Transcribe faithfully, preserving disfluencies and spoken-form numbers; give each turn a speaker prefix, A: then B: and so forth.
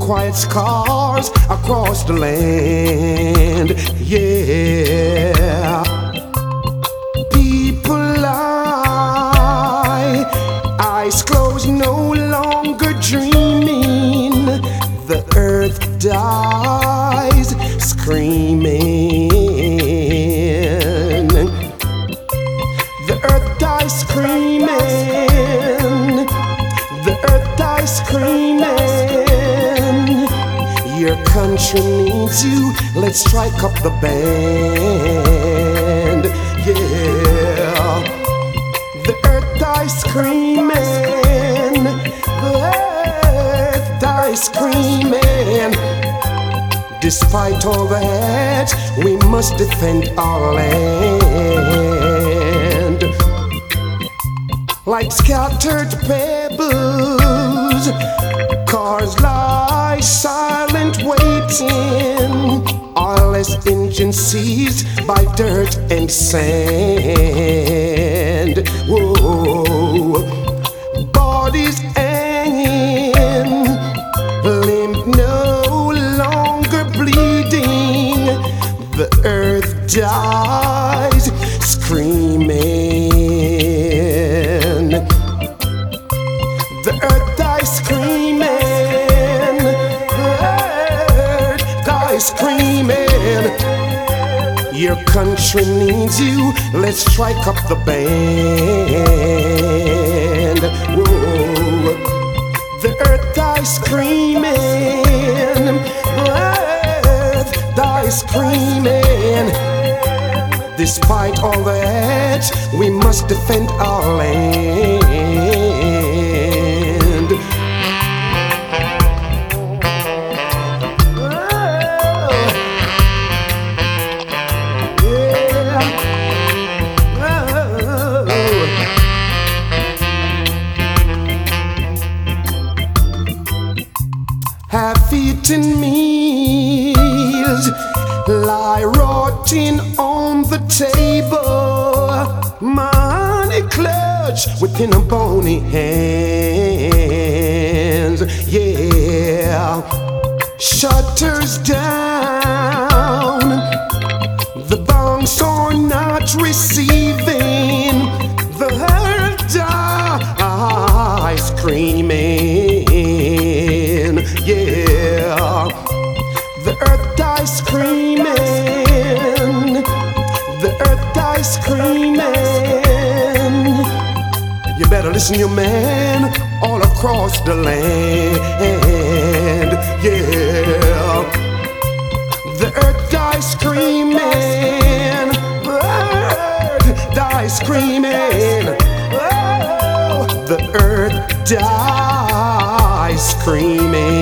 A: quiet scars across the land. Yeah, people lie, eyes closed, no longer dreaming. The earth dies screaming. The earth dies screaming. The earth dies screaming. Your country needs you. Let's strike up the band. Yeah. The earth dies screaming. The earth dies screaming. Despite all that, we must defend our land. Like scattered pebbles, cars lie silent waiting. Oilless engines seized by dirt and sand. Whoa, bodies hanging, limb no longer bleeding. The earth dies screaming. The earth dies screaming. The earth dies screaming. Your country needs you. Let's strike up the band. Whoa. The earth dies screaming. The earth dies screaming. Despite all that, we must defend our land. Half-eaten meals lie rotting on the table. Money clutched within a bony hands. Yeah, shutters down. The banks are not receiving. The earth dies screaming. Yeah, the earth dies screaming. The earth dies screaming. You better listen, your man, all across the land. Yeah, the earth dies screaming. The earth dies screaming. Oh, the earth dies screaming.